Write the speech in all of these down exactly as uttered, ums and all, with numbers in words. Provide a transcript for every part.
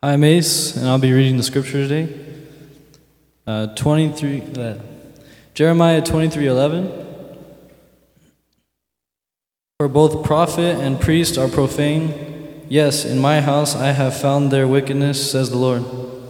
I'm Ace, and I'll be reading the scripture today. Uh, twenty-three, uh, Jeremiah twenty-three eleven. For both prophet and priest are profane. Yes, in my house I have found their wickedness, says the Lord.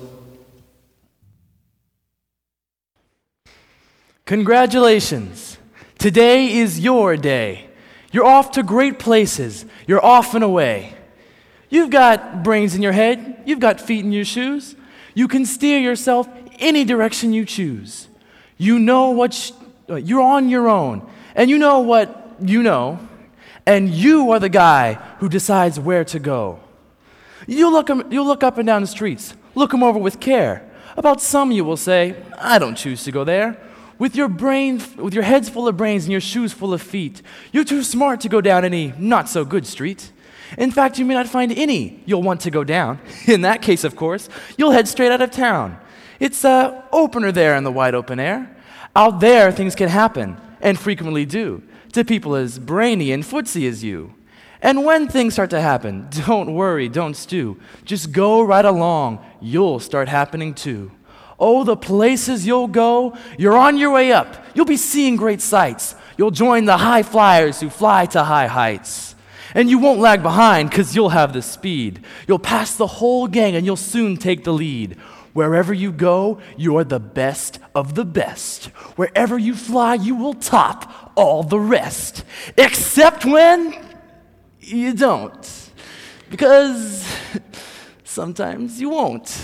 Congratulations! Today is your day. You're off to great places. You're off and away. You've got brains in your head. You've got feet in your shoes. You can steer yourself any direction you choose. You know what sh- you're on your own, and you know what you know, and you are the guy who decides where to go. You look, you look up and down the streets. Look them over with care. About some you will say, I don't choose to go there. With your brain, with your heads full of brains and your shoes full of feet, you're too smart to go down any not-so-good street. In fact, you may not find any you'll want to go down. In that case, of course, you'll head straight out of town. It's uh, opener there in the wide open air. Out there, things can happen, and frequently do, to people as brainy and footsy as you. And when things start to happen, don't worry, don't stew. Just go right along. You'll start happening too. Oh, the places you'll go. You're on your way up. You'll be seeing great sights. You'll join the high flyers who fly to high heights. And you won't lag behind because you'll have the speed. You'll pass the whole gang and you'll soon take the lead. Wherever you go, you're the best of the best. Wherever you fly, you will top all the rest. Except when you don't. Because sometimes you won't.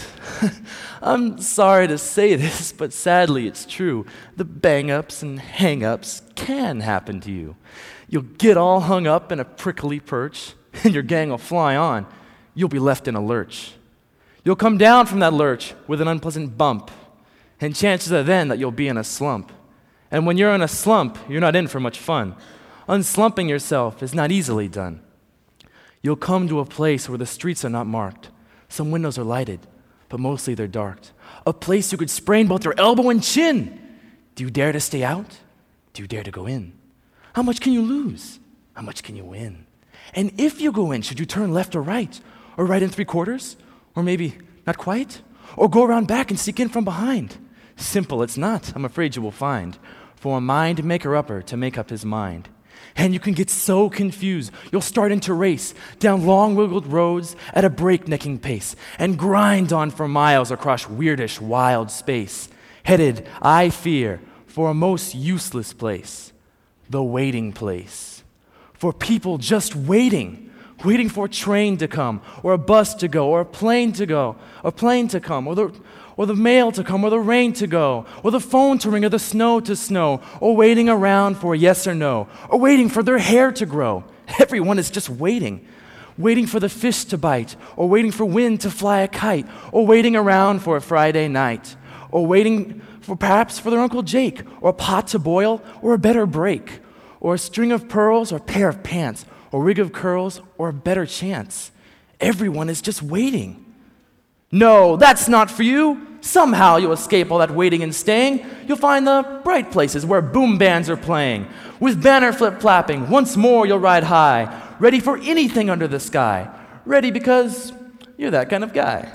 I'm sorry to say this, but sadly it's true. The bang-ups and hang-ups can happen to you. You'll get all hung up in a prickly perch, and your gang will fly on. You'll be left in a lurch. You'll come down from that lurch with an unpleasant bump, and chances are then that you'll be in a slump. And when you're in a slump, you're not in for much fun. Unslumping yourself is not easily done. You'll come to a place where the streets are not marked. Some windows are lighted, but mostly they're dark. A place you could sprain both your elbow and chin. Do you dare to stay out? Do you dare to go in? How much can you lose? How much can you win? And if you go in, should you turn left or right? Or right and three quarters? Or maybe not quite? Or go around back and sneak in from behind? Simple it's not, I'm afraid you will find. For a mind maker-upper to make up his mind. And you can get so confused, you'll start into race down long wiggled roads at a breaknecking pace and grind on for miles across weirdish wild space, headed, I fear, for a most useless place, the waiting place. For people just waiting, waiting for a train to come, or a bus to go, or a plane to go, a plane to come, or the or the mail to come, or the rain to go, or the phone to ring, or the snow to snow, or waiting around for a yes or no, or waiting for their hair to grow. Everyone is just waiting. Waiting for the fish to bite, or waiting for wind to fly a kite, or waiting around for a Friday night, or waiting for perhaps for their Uncle Jake, or a pot to boil, or a better break, or a string of pearls, or a pair of pants, or a rig of curls, or a better chance. Everyone is just waiting. No, that's not for you. Somehow you'll escape all that waiting and staying. You'll find the bright places where boom bands are playing. With banner flip-flapping, once more you'll ride high, ready for anything under the sky. Ready because you're that kind of guy.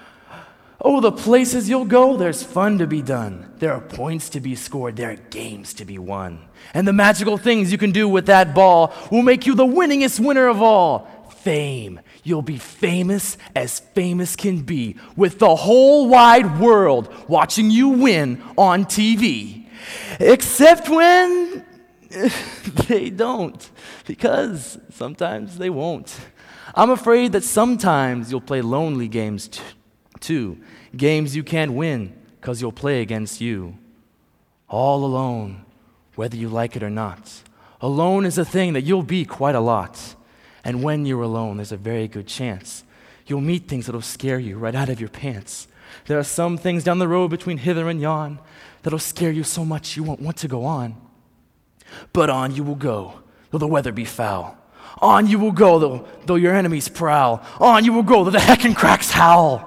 Oh, the places you'll go, there's fun to be done. There are points to be scored. There are games to be won. And the magical things you can do with that ball will make you the winningest winner of all. Fame. You'll be famous as famous can be, with the whole wide world watching you win on T V. Except when they don't, because sometimes they won't. I'm afraid that sometimes you'll play lonely games t- too, games you can't win because you'll play against you. All alone, whether you like it or not. Alone is a thing that you'll be quite a lot. And when you're alone, there's a very good chance you'll meet things that'll scare you right out of your pants. There are some things down the road between hither and yon that'll scare you so much you won't want to go on. But on you will go, though the weather be foul. On you will go, though, though your enemies prowl. On you will go, though the heckin' cracks howl.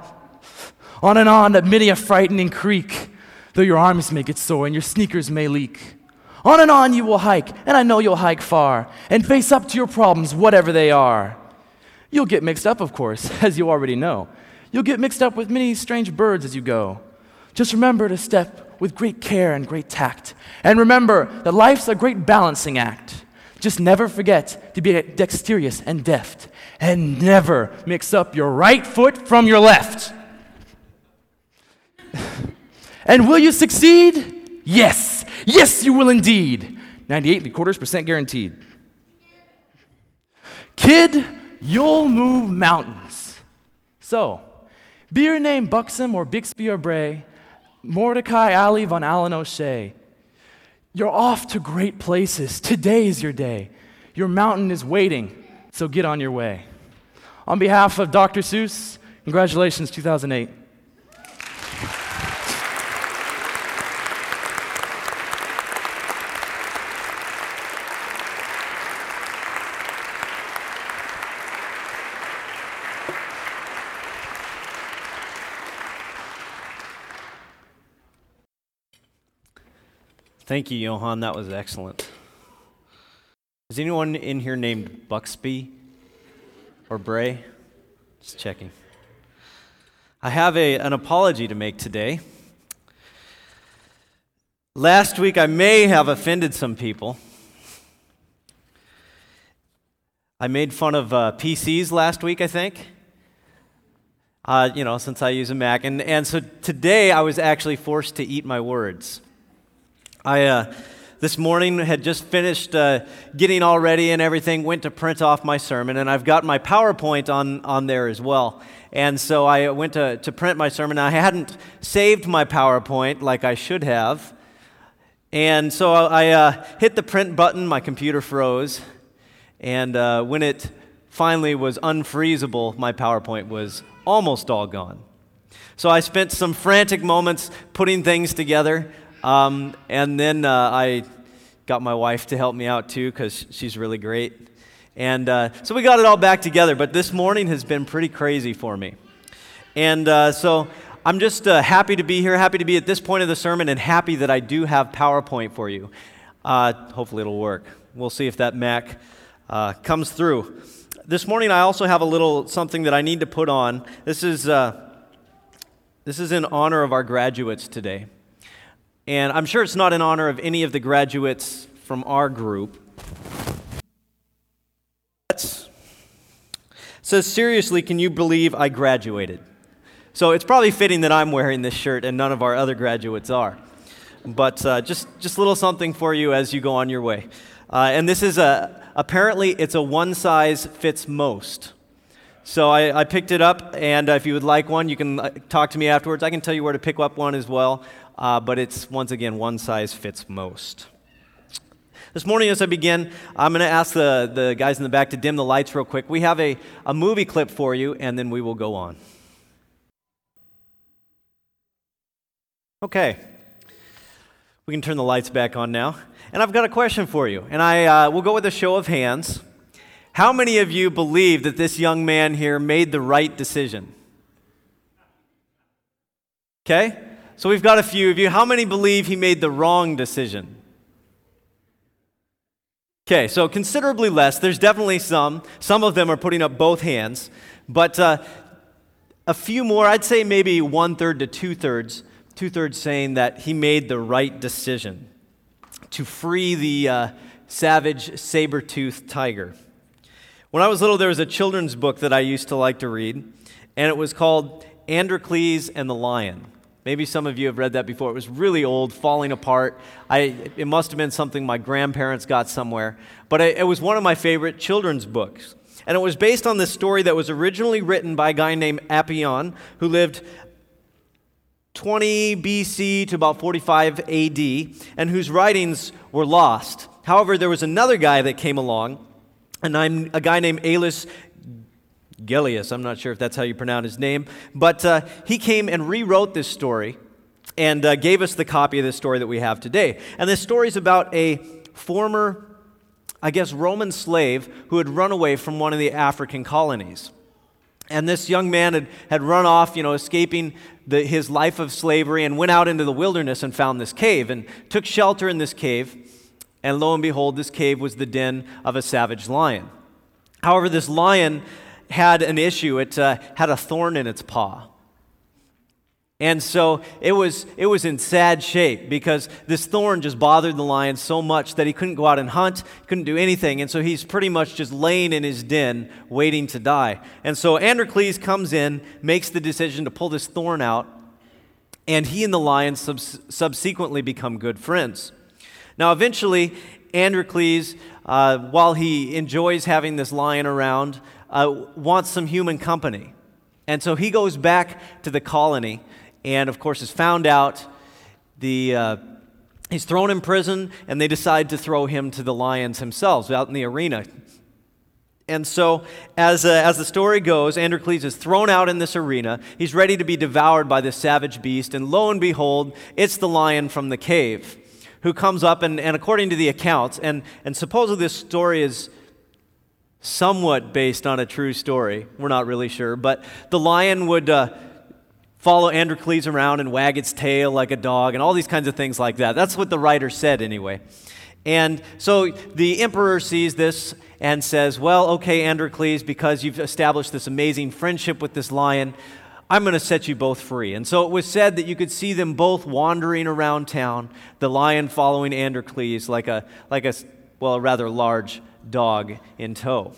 On and on at many a frightening creek, though your arms may get sore and your sneakers may leak. On and on you will hike, and I know you'll hike far, and face up to your problems, whatever they are. You'll get mixed up, of course, as you already know. You'll get mixed up with many strange birds as you go. Just remember to step with great care and great tact. And remember that life's a great balancing act. Just never forget to be dexterous and deft. And never mix up your right foot from your left. And will you succeed? Yes. Yes, you will indeed. ninety-eight and three quarters percent guaranteed. Kid, you'll move mountains. So, be your name Buxom or Bixby or Bray, Mordecai Ali von Allen O'Shea. You're off to great places. Today's your day. Your mountain is waiting, so get on your way. On behalf of Doctor Seuss, congratulations, two thousand eight. Thank you, Johan. That was excellent. Is anyone in here named Buxby or Bray? Just checking. I have a, an apology to make today. Last week, I may have offended some people. I made fun of uh, P Cs last week, I think. Uh, you know, since I use a Mac. And, and so today, I was actually forced to eat my words. I, uh, this morning, had just finished uh, getting all ready and everything, went to print off my sermon, and I've got my PowerPoint on, on there as well. And so I went to, to print my sermon. I hadn't saved my PowerPoint like I should have. And so I uh, hit the print button, my computer froze, and uh, when it finally was unfreezable, my PowerPoint was almost all gone. So I spent some frantic moments putting things together. Um, and then uh, I got my wife to help me out too, because she's really great. And uh, so we got it all back together, but this morning has been pretty crazy for me. And uh, so I'm just uh, happy to be here, happy to be at this point of the sermon, and happy that I do have PowerPoint for you. Uh, hopefully it'll work. We'll see if that Mac uh, comes through. This morning I also have a little something that I need to put on. This is, uh, this is in honor of our graduates today. And I'm sure it's not in honor of any of the graduates from our group. It says, seriously, can you believe I graduated? So it's probably fitting that I'm wearing this shirt and none of our other graduates are. But uh, just, just a little something for you as you go on your way. Uh, and this is a, apparently it's a one size fits most. So I, I picked it up, and uh, if you would like one, you can uh, talk to me afterwards. I can tell you where to pick up one as well. Uh, but it's, once again, one size fits most. This morning as I begin, I'm going to ask the, the guys in the back to dim the lights real quick. We have a, a movie clip for you, and then we will go on. Okay. We can turn the lights back on now. And I've got a question for you, and I uh, will go with a show of hands. How many of you believe that this young man here made the right decision? Okay? So we've got a few of you. How many believe he made the wrong decision? Okay, so considerably less. There's definitely some. Some of them are putting up both hands. But uh, a few more, I'd say maybe one-third to two-thirds, two-thirds saying that he made the right decision to free the uh, savage saber-toothed tiger. When I was little, there was a children's book that I used to like to read, and it was called Androcles and the Lion. Maybe some of you have read that before. It was really old, falling apart. I, it must have been something my grandparents got somewhere. But it, it was one of my favorite children's books. And it was based on this story that was originally written by a guy named Apion, who lived twenty B C to about forty-five A D, and whose writings were lost. However, there was another guy that came along, and I'm a guy named Aulus Gellius, I'm not sure if that's how you pronounce his name, but uh, he came and rewrote this story and uh, gave us the copy of this story that we have today. And this story is about a former, I guess, Roman slave who had run away from one of the African colonies. And this young man had, had run off, you know, escaping the, his life of slavery, and went out into the wilderness and found this cave and took shelter in this cave. And lo and behold, this cave was the den of a savage lion. However, this lion had an issue. It uh, had a thorn in its paw. And so it was it was in sad shape because this thorn just bothered the lion so much that he couldn't go out and hunt, couldn't do anything. And so he's pretty much just laying in his den waiting to die. And so Androcles comes in, makes the decision to pull this thorn out, and he and the lion subs- subsequently become good friends. Now eventually, Androcles, uh, while he enjoys having this lion around, uh, wants some human company. And so he goes back to the colony and, of course, is found out. The uh, he's thrown in prison, and they decide to throw him to the lions themselves out in the arena. And so, as uh, as the story goes, Androcles is thrown out in this arena. He's ready to be devoured by this savage beast, and lo and behold, it's the lion from the cave who comes up, and, and according to the accounts, and, and supposedly this story is somewhat based on a true story. We're not really sure, but the lion would uh, follow Androcles around and wag its tail like a dog and all these kinds of things like that. That's what the writer said anyway. And so the emperor sees this and says, well, okay, Androcles, because you've established this amazing friendship with this lion, I'm going to set you both free. And so it was said that you could see them both wandering around town, the lion following Androcles like a, like a well, a rather large dog in tow.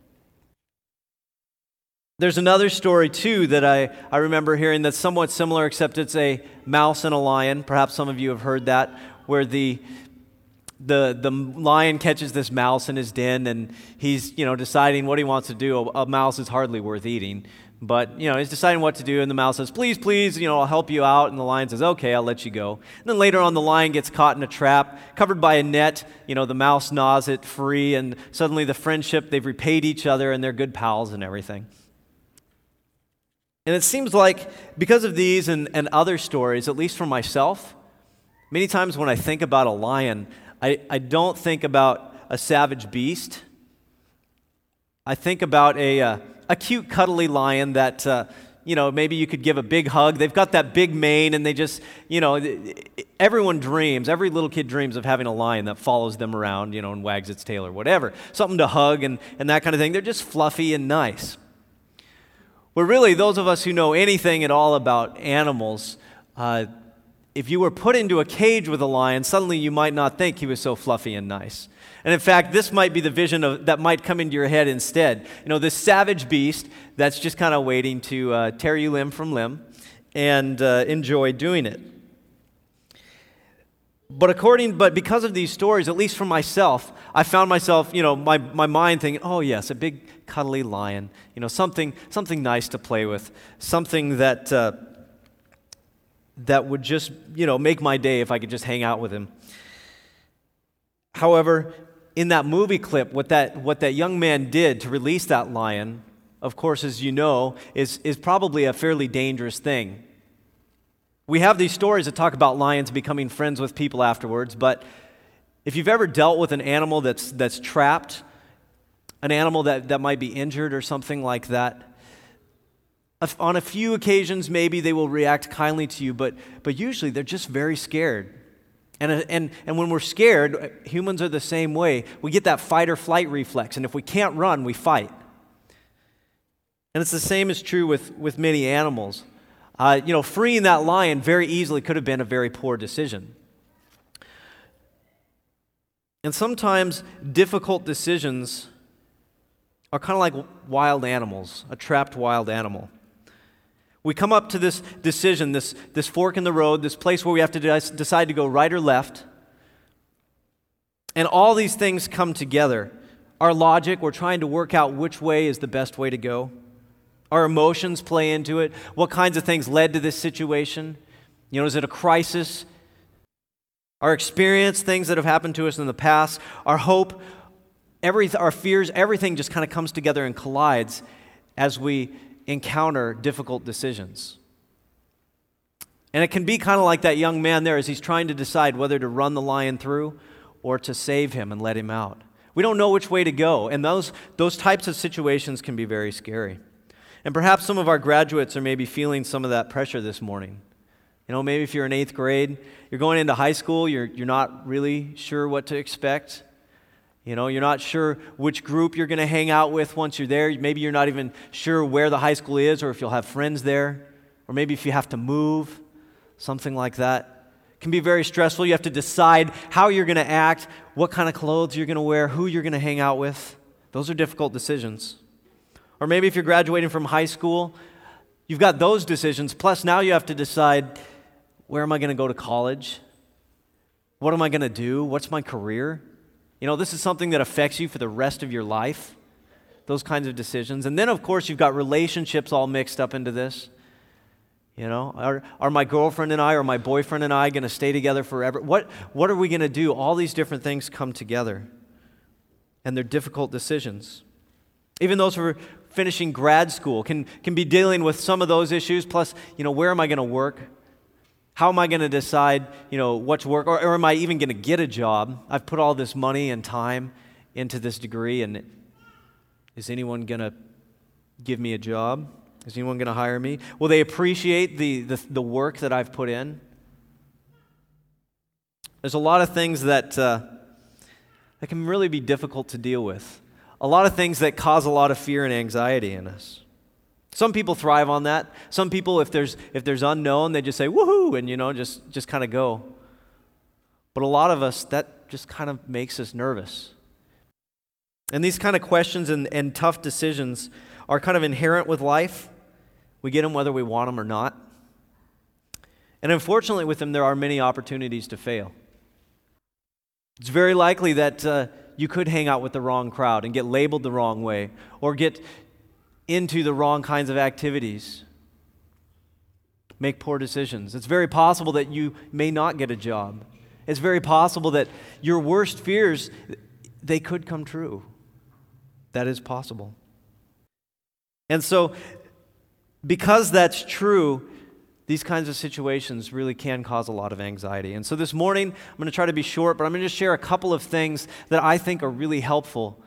There's another story, too, that I, I remember hearing that's somewhat similar, except it's a mouse and a lion. Perhaps some of you have heard that, where the the the lion catches this mouse in his den, and he's, you know, deciding what he wants to do. A, a mouse is hardly worth eating, but, you know, he's deciding what to do, and the mouse says, please, please, you know, I'll help you out, and the lion says, okay, I'll let you go. And then later on, the lion gets caught in a trap, covered by a net. You know, the mouse gnaws it free, and suddenly the friendship, they've repaid each other, and they're good pals and everything. And it seems like because of these and, and other stories, at least for myself, many times when I think about a lion, I, I don't think about a savage beast. I think about a, uh, a cute, cuddly lion that, uh, you know, maybe you could give a big hug. They've got that big mane, and they just, you know, everyone dreams, every little kid dreams of having a lion that follows them around, you know, and wags its tail or whatever. Something to hug and, and that kind of thing. They're just fluffy and nice. But really, those of us who know anything at all about animals, uh, if you were put into a cage with a lion, suddenly you might not think he was so fluffy and nice. And in fact, this might be the vision of, that might come into your head instead. You know, this savage beast that's just kind of waiting to uh, tear you limb from limb and uh, enjoy doing it. But according, but because of these stories, at least for myself, I found myself, you know, my, my mind thinking, oh yes, a big cuddly lion, you know, something something nice to play with, something that uh, that would just, you know, make my day if I could just hang out with him. However, in that movie clip, what that what that young man did to release that lion, of course, as you know, is is probably a fairly dangerous thing. We have these stories that talk about lions becoming friends with people afterwards, but if you've ever dealt with an animal that's that's trapped, an animal that, that might be injured or something like that, on a few occasions maybe they will react kindly to you, but but usually they're just very scared. And and and when we're scared, humans are the same way. We get that fight or flight reflex, and if we can't run, we fight. And it's the same is true with, with many animals. Uh, you know, freeing that lion very easily could have been a very poor decision. And sometimes difficult decisions are kind of like wild animals, a trapped wild animal. We come up to this decision, this, this fork in the road, this place where we have to de- decide to go right or left. And all these things come together. Our logic, we're trying to work out which way is the best way to go. Our emotions play into it. What kinds of things led to this situation? You know, is it a crisis? Our experience, things that have happened to us in the past, our hope, every, our fears, everything just kind of comes together and collides as we encounter difficult decisions. And it can be kind of like that young man there as he's trying to decide whether to run the lion through or to save him and let him out. We don't know which way to go, and those, those types of situations can be very scary. And perhaps some of our graduates are maybe feeling some of that pressure this morning. You know, maybe if you're in eighth grade, you're going into high school, you're, you're not really sure what to expect. You know, you're not sure which group you're going to hang out with once you're there. Maybe you're not even sure where the high school is or if you'll have friends there. Or maybe if you have to move, something like that. It can be very stressful. You have to decide how you're going to act, what kind of clothes you're going to wear, who you're going to hang out with. Those are difficult decisions. Or maybe if you're graduating from high school, you've got those decisions. Plus now you have to decide, where am I going to go to college? What am I going to do? What's my career? You know, this is something that affects you for the rest of your life, those kinds of decisions. And then, of course, you've got relationships all mixed up into this. You know, are, are my girlfriend and I or my boyfriend and I going to stay together forever? What, what are we going to do? All these different things come together, and they're difficult decisions. Even those who are finishing grad school can, can be dealing with some of those issues, plus, you know, where am I going to work? How am I going to decide, you know, what to work, or, or am I even going to get a job? I've put all this money and time into this degree, and is anyone going to give me a job? Is anyone going to hire me? Will they appreciate the, the, the work that I've put in? There's a lot of things that, uh, that can really be difficult to deal with. A lot of things that cause a lot of fear and anxiety in us. Some people thrive on that. Some people, if there's if there's unknown, they just say, woohoo, and, you know, just, just kind of go. But a lot of us, that just kind of makes us nervous. And these kind of questions and, and tough decisions are kind of inherent with life. We get them whether we want them or not. And unfortunately with them, there are many opportunities to fail. It's very likely that uh, you could hang out with the wrong crowd and get labeled the wrong way, or get into the wrong kinds of activities, make poor decisions. It's very possible that you may not get a job. It's very possible that your worst fears, they could come true. That is possible. And so, because that's true, these kinds of situations really can cause a lot of anxiety. And so this morning, I'm going to try to be short, but I'm going to just share a couple of things that I think are really helpful.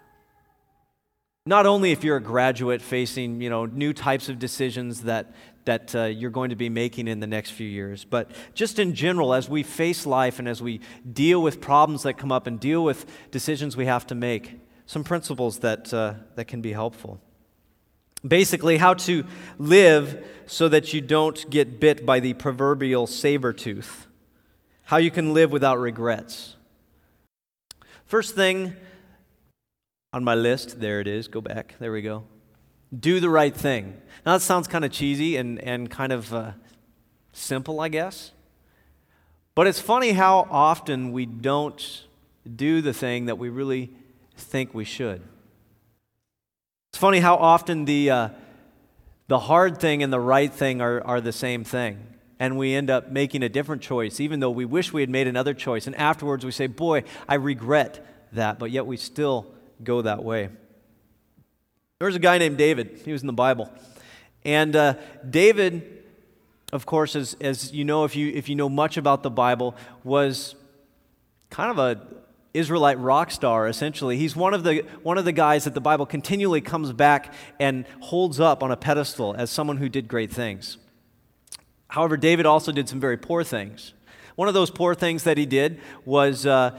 Not only if you're a graduate facing, you know, new types of decisions that, that uh, you're going to be making in the next few years, but just in general, as we face life and as we deal with problems that come up and deal with decisions we have to make, some principles that, uh, that can be helpful. Basically, how to live so that you don't get bit by the proverbial saber tooth. How you can live without regrets. First thing on my list, there it is, go back, there we go. Do the right thing. Now that sounds kind of cheesy and, and kind of uh, simple, I guess. But it's funny how often we don't do the thing that we really think we should. It's funny how often the uh, the hard thing and the right thing are, are the same thing. And we end up making a different choice, even though we wish we had made another choice. And afterwards we say, boy, I regret that, but yet we still go that way. There was a guy named David. He was in the Bible. And uh, David, of course, as, as you know, if you if you know much about the Bible, was kind of a Israelite rock star, essentially. He's one of the one of the guys that the Bible continually comes back and holds up on a pedestal as someone who did great things. However, David also did some very poor things. One of those poor things that he did was uh,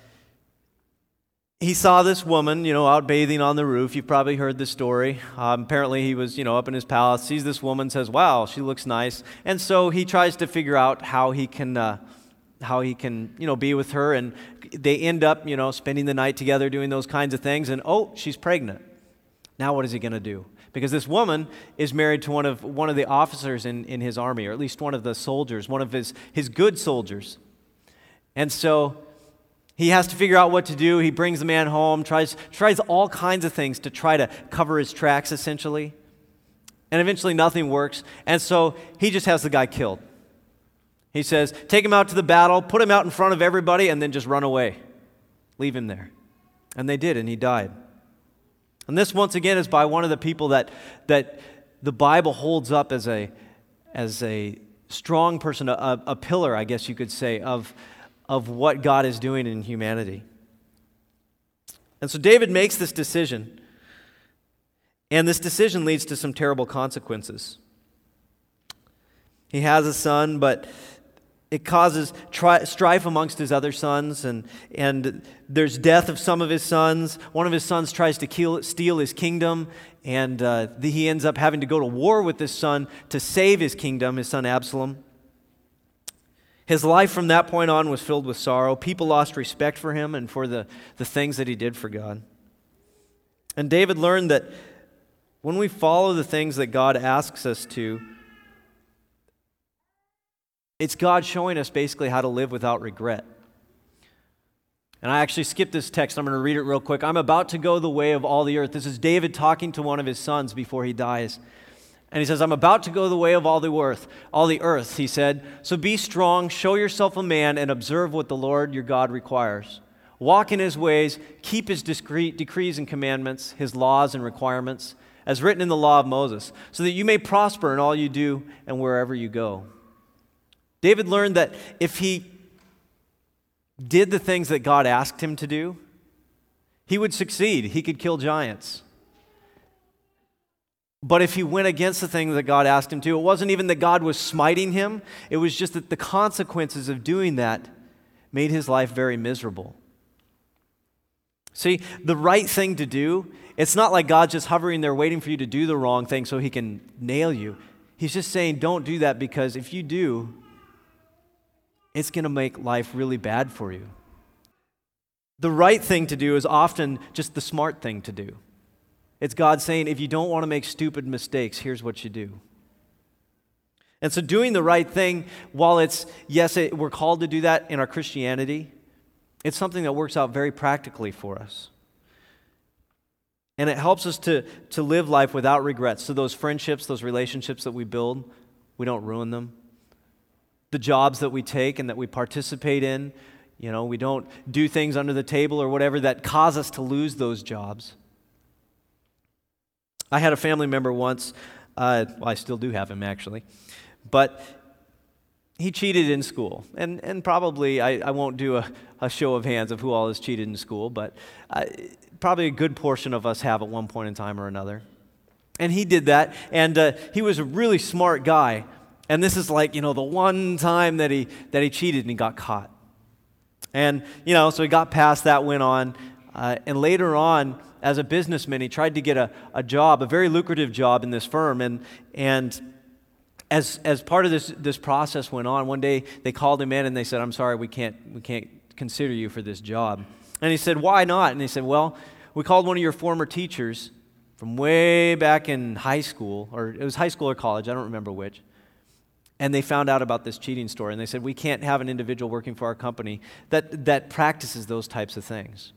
he saw this woman, you know, out bathing on the roof. You've probably heard the story. Um, apparently, he was, you know, up in his palace, sees this woman, says, "Wow, she looks nice," and so he tries to figure out how he can. Uh, how he can, you know, be with her, and they end up, you know, spending the night together doing those kinds of things, and oh, she's pregnant. Now what is he going to do? Because this woman is married to one of one of the officers in, in his army, or at least one of the soldiers, one of his, his good soldiers. And so he has to figure out what to do. He brings the man home, tries tries all kinds of things to try to cover his tracks, essentially. And eventually nothing works, and so he just has the guy killed. He says, take him out to the battle, put him out in front of everybody, and then just run away. Leave him there. And they did, and he died. And this, once again, is by one of the people that that the Bible holds up as a as a strong person, a, a pillar, I guess you could say, of, of what God is doing in humanity. And so David makes this decision, and this decision leads to some terrible consequences. He has a son, but It causes tri- strife amongst his other sons, and, and there's death of some of his sons. One of his sons tries to kill, steal his kingdom, and uh, the, he ends up having to go to war with this son to save his kingdom, his son Absalom. His life from that point on was filled with sorrow. People lost respect for him and for the, the things that he did for God. And David learned that when we follow the things that God asks us to, it's God showing us basically how to live without regret. And I actually skipped this text. I'm going to read it real quick. I'm about to go the way of all the earth. This is David talking to one of his sons before he dies. And he says, I'm about to go the way of all the earth, all the earth, he said. So be strong, show yourself a man, and observe what the Lord your God requires. Walk in his ways, keep his discreet decrees and commandments, his laws and requirements, as written in the law of Moses, so that you may prosper in all you do and wherever you go. David learned that if he did the things that God asked him to do, he would succeed. He could kill giants. But if he went against the things that God asked him to, it wasn't even that God was smiting him. It was just that the consequences of doing that made his life very miserable. See, the right thing to do, it's not like God's just hovering there waiting for you to do the wrong thing so he can nail you. He's just saying, don't do that, because if you do, it's going to make life really bad for you. The right thing to do is often just the smart thing to do. It's God saying, if you don't want to make stupid mistakes, here's what you do. And so doing the right thing, while it's, yes, it, we're called to do that in our Christianity, it's something that works out very practically for us. And it helps us to, to live life without regrets. So those friendships, those relationships that we build, we don't ruin them. The jobs that we take and that we participate in, you know, we don't do things under the table or whatever that cause us to lose those jobs. I had a family member once, uh, well, I still do have him actually, but he cheated in school. And and probably, I, I won't do a, a show of hands of who all has cheated in school, but uh, probably a good portion of us have at one point in time or another. And he did that, and uh, he was a really smart guy. And this is like, you know, the one time that he that he cheated and he got caught. And, you know, so he got past that, went on, uh, and later on, as a businessman, he tried to get a, a job, a very lucrative job in this firm, and and as as part of this this process went on, one day they called him in and they said, "I'm sorry, we can't we can't consider you for this job." And he said, "Why not?" And they said, "Well, we called one of your former teachers from way back in high school, or it was high school or college, I don't remember which, and they found out about this cheating story, and they said, we can't have an individual working for our company that that practices those types of things."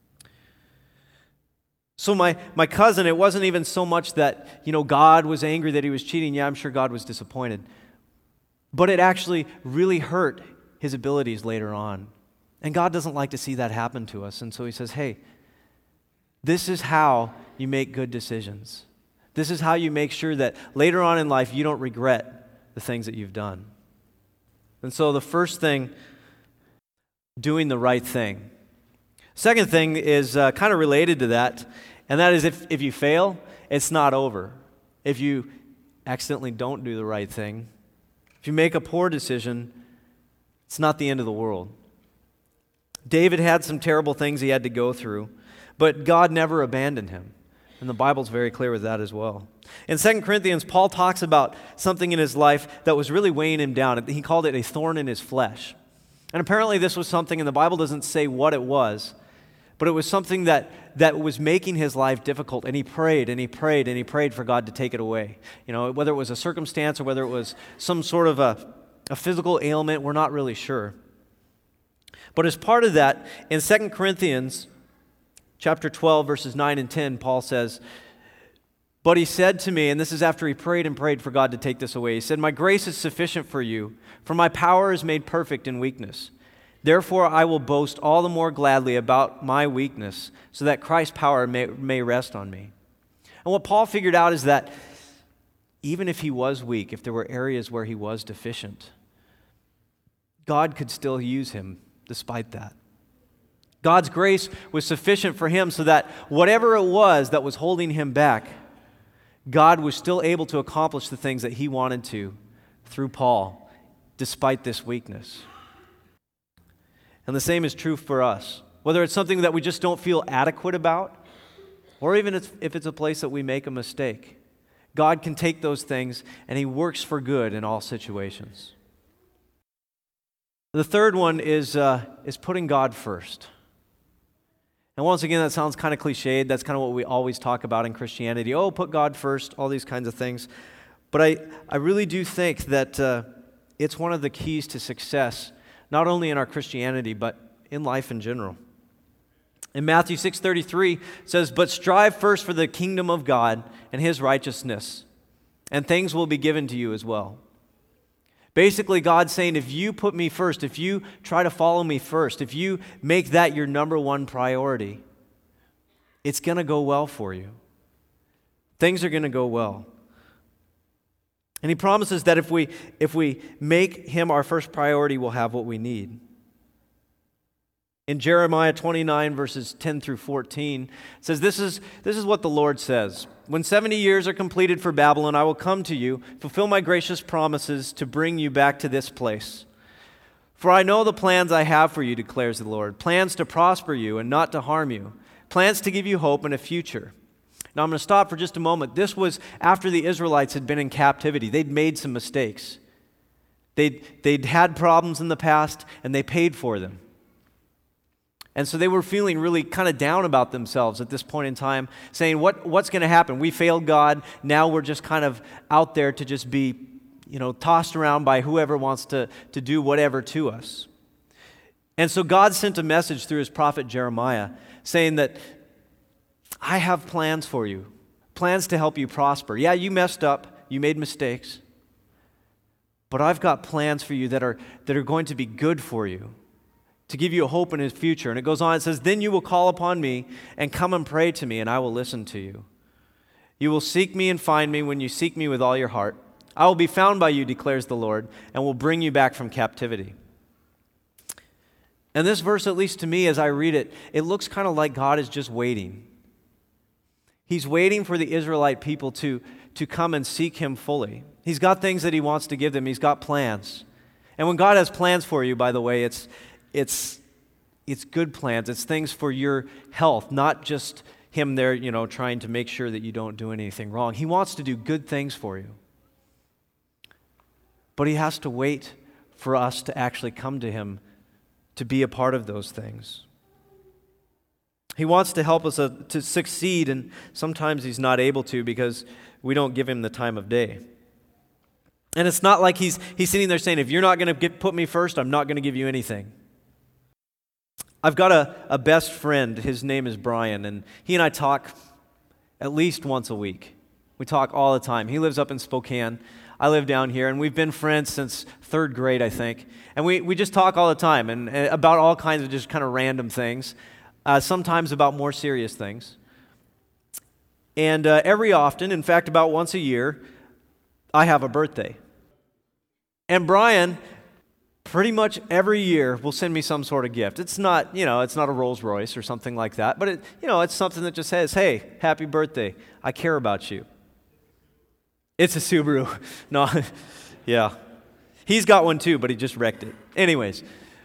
So my, my cousin, it wasn't even so much that, you know, God was angry that he was cheating. Yeah, I'm sure God was disappointed. But it actually really hurt his abilities later on. And God doesn't like to see that happen to us. And so he says, hey, this is how you make good decisions. This is how you make sure that later on in life you don't regret the things that you've done. And so the first thing, doing the right thing. Second thing is uh, kind of related to that, and that is if, if you fail, it's not over. If you accidentally don't do the right thing, if you make a poor decision, it's not the end of the world. David had some terrible things he had to go through, but God never abandoned him. And the Bible's very clear with that as well. In Second Corinthians, Paul talks about something in his life that was really weighing him down. He called it a thorn in his flesh. And apparently this was something, and the Bible doesn't say what it was, but it was something that, that was making his life difficult. And he prayed, and he prayed, and he prayed for God to take it away. You know, whether it was a circumstance or whether it was some sort of a, a physical ailment, we're not really sure. But as part of that, in Second Corinthians chapter twelve, verses nine and ten, Paul says, "But he said to me," and this is after he prayed and prayed for God to take this away, he said, "My grace is sufficient for you, for my power is made perfect in weakness. Therefore I will boast all the more gladly about my weakness, so that Christ's power may, may rest on me." And what Paul figured out is that even if he was weak, if there were areas where he was deficient, God could still use him despite that. God's grace was sufficient for him so that whatever it was that was holding him back, God was still able to accomplish the things that he wanted to through Paul despite this weakness. And the same is true for us. Whether it's something that we just don't feel adequate about, or even if it's a place that we make a mistake, God can take those things and He works for good in all situations. The third one is, uh, is putting God first. And once again, that sounds kind of cliched. That's kind of what we always talk about in Christianity. Oh, put God first, all these kinds of things. But I, I really do think that uh, it's one of the keys to success, not only in our Christianity, but in life in general. In Matthew six thirty-three, it says, "But strive first for the kingdom of God and His righteousness, and things will be given to you as well." Basically, God's saying, if you put me first, if you try to follow me first, if you make that your number one priority, it's going to go well for you. Things are going to go well. And He promises that if we, if we make Him our first priority, we'll have what we need. In Jeremiah twenty-nine, verses ten through fourteen, it says, this is, this is what the Lord says. "When seventy years are completed for Babylon, I will come to you, fulfill my gracious promises to bring you back to this place. For I know the plans I have for you, declares the Lord, plans to prosper you and not to harm you, plans to give you hope and a future." Now I'm going to stop for just a moment. This was after the Israelites had been in captivity. They'd made some mistakes. They'd, they'd had problems in the past, and they paid for them. And so they were feeling really kind of down about themselves at this point in time, saying, what, what's going to happen? We failed God. Now we're just kind of out there to just be, you know, tossed around by whoever wants to, to do whatever to us. And so God sent a message through His prophet Jeremiah saying that, I have plans for you, plans to help you prosper. Yeah, you messed up. You made mistakes. But I've got plans for you that are, that are going to be good for you, to give you a hope in His future. And it goes on, it says, "Then you will call upon me and come and pray to me, and I will listen to you. You will seek me and find me when you seek me with all your heart. I will be found by you, declares the Lord, and will bring you back from captivity." And this verse, at least to me as I read it, it looks kind of like God is just waiting. He's waiting for the Israelite people to, to come and seek Him fully. He's got things that He wants to give them. He's got plans. And when God has plans for you, by the way, it's It's it's good plans. It's things for your health, not just Him there, you know, trying to make sure that you don't do anything wrong. He wants to do good things for you. But He has to wait for us to actually come to Him to be a part of those things. He wants to help us uh, to succeed, and sometimes He's not able to because we don't give Him the time of day. And it's not like He's He's sitting there saying, if you're not going to put me first, I'm not going to give you anything. I've got a, a best friend. His name is Brian, and he and I talk at least once a week. We talk all the time. He lives up in Spokane. I live down here, and we've been friends since third grade, I think. And we, we just talk all the time and, and about all kinds of just kind of random things, uh, sometimes about more serious things. And uh, every often, in fact, about once a year, I have a birthday. And Brian, pretty much every year, will send me some sort of gift. It's not, you know, it's not a Rolls Royce or something like that, but it, you know, it's something that just says, "Hey, happy birthday. I care about you." It's a Subaru. No, yeah. He's got one too, but he just wrecked it. Anyways.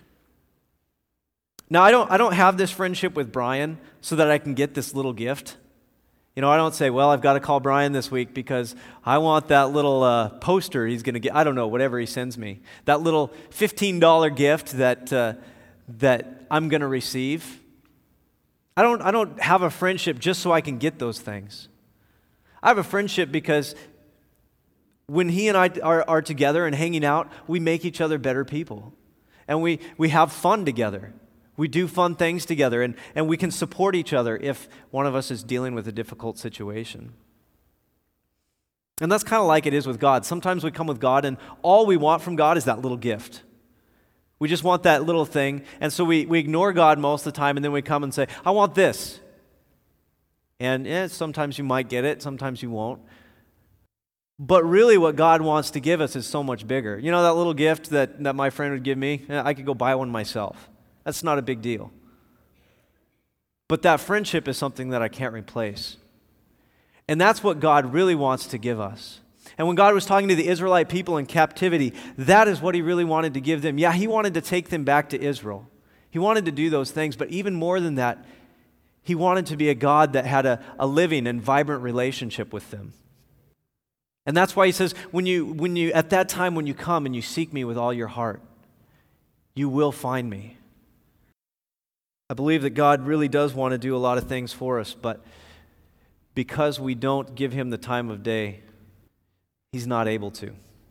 Now, I don't I don't have this friendship with Brian so that I can get this little gift. You know, I don't say, well, I've got to call Brian this week because I want that little uh, poster he's going to get. I don't know, whatever he sends me. That little fifteen dollars gift that uh, that I'm going to receive. I don't I don't have a friendship just so I can get those things. I have a friendship because when he and I are, are together and hanging out, we make each other better people. And we, we have fun together. We do fun things together, and, and we can support each other if one of us is dealing with a difficult situation. And that's kind of like it is with God. Sometimes we come with God, and all we want from God is that little gift. We just want that little thing, and so we, we ignore God most of the time, and then we come and say, I want this. And eh, sometimes you might get it, sometimes you won't. But really what God wants to give us is so much bigger. You know that little gift that, that my friend would give me? Eh, I could go buy one myself. That's not a big deal. But that friendship is something that I can't replace. And that's what God really wants to give us. And when God was talking to the Israelite people in captivity, that is what he really wanted to give them. Yeah, he wanted to take them back to Israel. He wanted to do those things, but even more than that, he wanted to be a God that had a, a living and vibrant relationship with them. And that's why he says, when you, when you, at that time when you come and you seek me with all your heart, you will find me. I believe that God really does want to do a lot of things for us, but because we don't give him the time of day, he's not able to.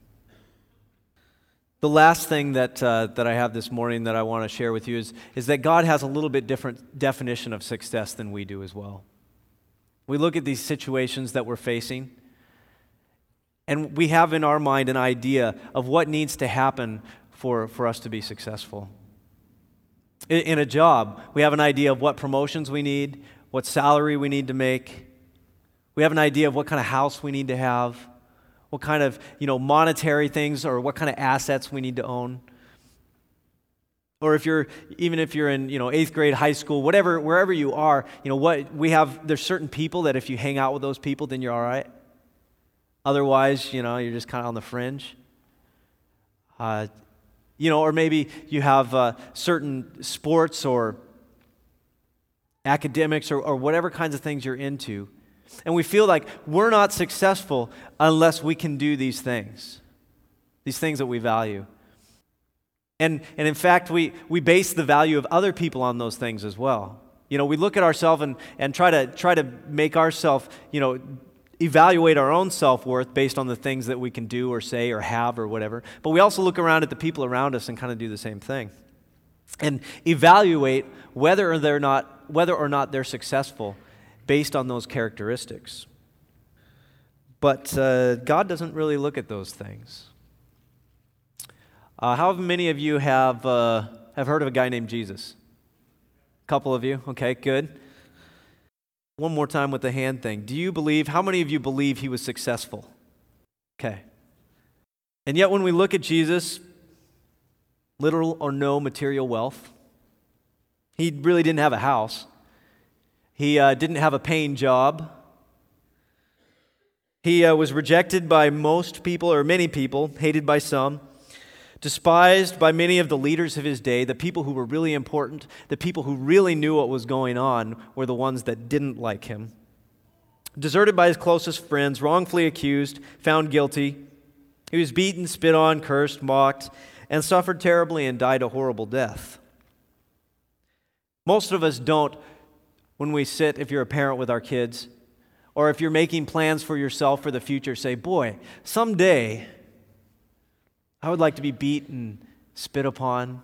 The last thing that uh, that I have this morning that I want to share with you is, is that God has a little bit different definition of success than we do as well. We look at these situations that we're facing, and we have in our mind an idea of what needs to happen for, for us to be successful. In, in a job, we have an idea of what promotions we need, what salary we need to make. We have an idea of what kind of house we need to have, what kind of, you know, monetary things or what kind of assets we need to own. Or if you're, even if you're in, you know, eighth grade, high school, whatever, wherever you are, you know, what we have, there's certain people that if you hang out with those people, then you're all right. Otherwise, you know, you're just kind of on the fringe. Uh, you know, or maybe you have uh, certain sports or academics or, or whatever kinds of things you're into. And we feel like we're not successful unless we can do these things, these things that we value. And, and in fact, we, we base the value of other people on those things as well. You know, we look at ourselves and, and try to try to make ourselves, you know, evaluate our own self-worth based on the things that we can do or say or have or whatever. But we also look around at the people around us and kind of do the same thing. And evaluate whether or they're not whether or not they're successful based on those characteristics. But uh, God doesn't really look at those things. Uh, how many of you have uh, have heard of a guy named Jesus? A couple of you? Okay, good. One more time with the hand thing. Do you believe, how many of you believe he was successful? Okay. And yet when we look at Jesus, literal or no material wealth, he really didn't have a house. He uh, didn't have a paying job. He uh, was rejected by most people, or many people, hated by some, despised by many of the leaders of his day. The people who were really important, the people who really knew what was going on, were the ones that didn't like him. Deserted by his closest friends, wrongfully accused, found guilty. He was beaten, spit on, cursed, mocked, and suffered terribly and died a horrible death. Most of us don't, when we sit, if you're a parent with our kids, or if you're making plans for yourself for the future, say, boy, someday I would like to be beaten, spit upon.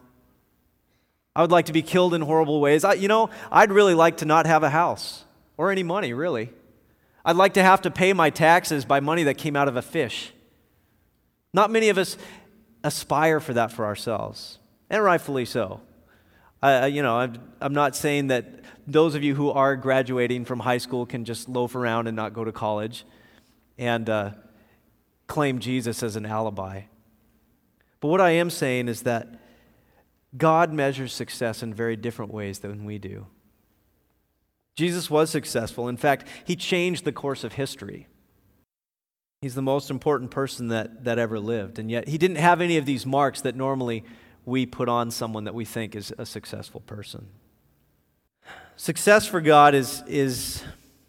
I would like to be killed in horrible ways. I, you know, I'd really like to not have a house or any money, really. I'd like to have to pay my taxes by money that came out of a fish. Not many of us aspire for that for ourselves, and rightfully so. I, you know, I'm, I'm not saying that those of you who are graduating from high school can just loaf around and not go to college and uh, claim Jesus as an alibi. But what I am saying is that God measures success in very different ways than we do. Jesus was successful. In fact, he changed the course of history. He's the most important person that, that ever lived, and yet he didn't have any of these marks that normally we put on someone that we think is a successful person. Success for God is, is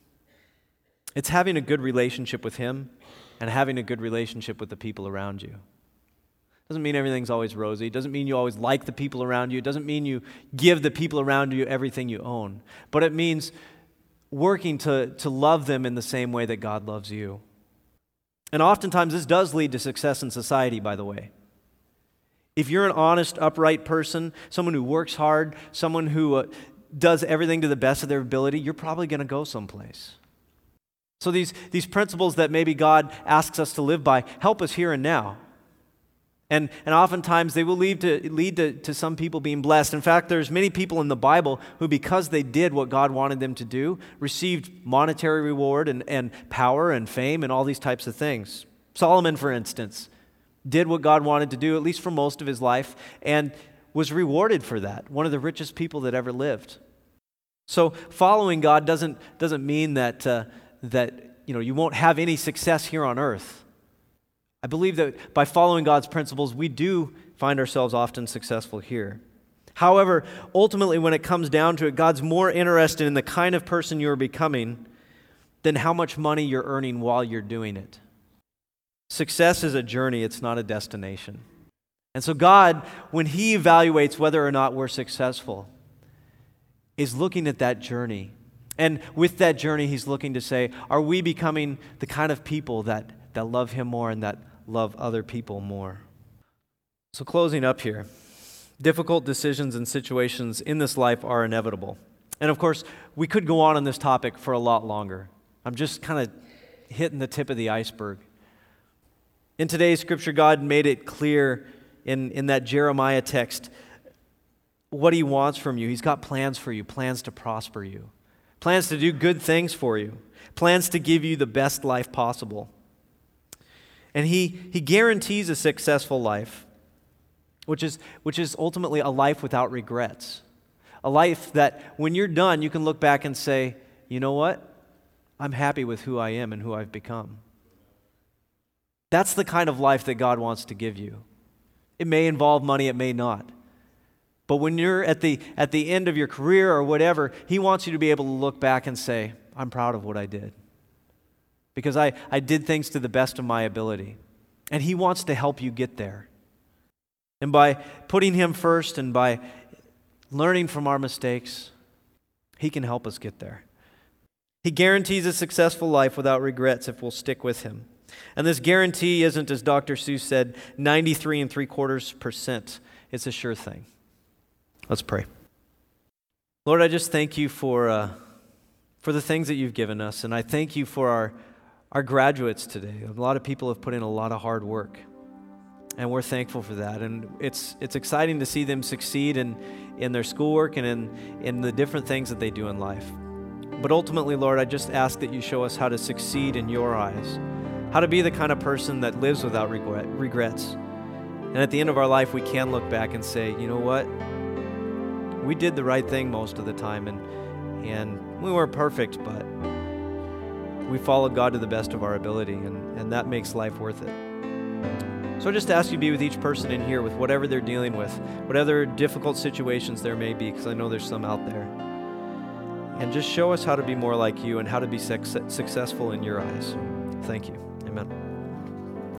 it's having a good relationship with him and having a good relationship with the people around you. Doesn't mean everything's always rosy. It doesn't mean you always like the people around you. It doesn't mean you give the people around you everything you own. But it means working to, to love them in the same way that God loves you. And oftentimes this does lead to success in society, by the way. If you're an honest, upright person, someone who works hard, someone who uh, does everything to the best of their ability, you're probably going to go someplace. So these, these principles that maybe God asks us to live by help us here and now. And, and oftentimes they will lead, to, lead to, to some people being blessed. In fact, there's many people in the Bible who, because they did what God wanted them to do, received monetary reward and, and power and fame and all these types of things. Solomon, for instance, did what God wanted to do, at least for most of his life, and was rewarded for that. One of the richest people that ever lived. So following God doesn't, doesn't mean that, uh, that you know, you won't have any success here on earth. I believe that by following God's principles, we do find ourselves often successful here. However, ultimately, when it comes down to it, God's more interested in the kind of person you're becoming than how much money you're earning while you're doing it. Success is a journey, it's not a destination. And so God, when He evaluates whether or not we're successful, is looking at that journey. And with that journey, He's looking to say, are we becoming the kind of people that, that love Him more and that love other people more? So closing up here, difficult decisions and situations in this life are inevitable. And of course, we could go on on this topic for a lot longer. I'm just kind of hitting the tip of the iceberg. In today's scripture, God made it clear in, in that Jeremiah text what He wants from you. He's got plans for you, plans to prosper you, plans to do good things for you, plans to give you the best life possible. And He, he guarantees a successful life, which is, which is ultimately a life without regrets. A life that when you're done, you can look back and say, you know what? I'm happy with who I am and who I've become. That's the kind of life that God wants to give you. It may involve money, it may not. But when you're at the, at the end of your career or whatever, He wants you to be able to look back and say, I'm proud of what I did. Because I, I did things to the best of my ability. And He wants to help you get there. And by putting Him first and by learning from our mistakes, He can help us get there. He guarantees a successful life without regrets if we'll stick with Him. And this guarantee isn't, as Doctor Seuss said, ninety-three and three quarters percent. It's a sure thing. Let's pray. Lord, I just thank You for uh, for the things that You've given us, and I thank You for our our graduates today. A lot of people have put in a lot of hard work, and we're thankful for that. And it's it's exciting to see them succeed in in their schoolwork and in in the different things that they do in life. But ultimately, Lord, I just ask that You show us how to succeed in Your eyes, how to be the kind of person that lives without regret, regrets. And at the end of our life, we can look back and say, you know what? We did the right thing most of the time, and and we weren't perfect, but we followed God to the best of our ability, and, and that makes life worth it. So I just ask You to be with each person in here with whatever they're dealing with, whatever difficult situations there may be, because I know there's some out there. And just show us how to be more like You and how to be successful in Your eyes. Thank You. Amen.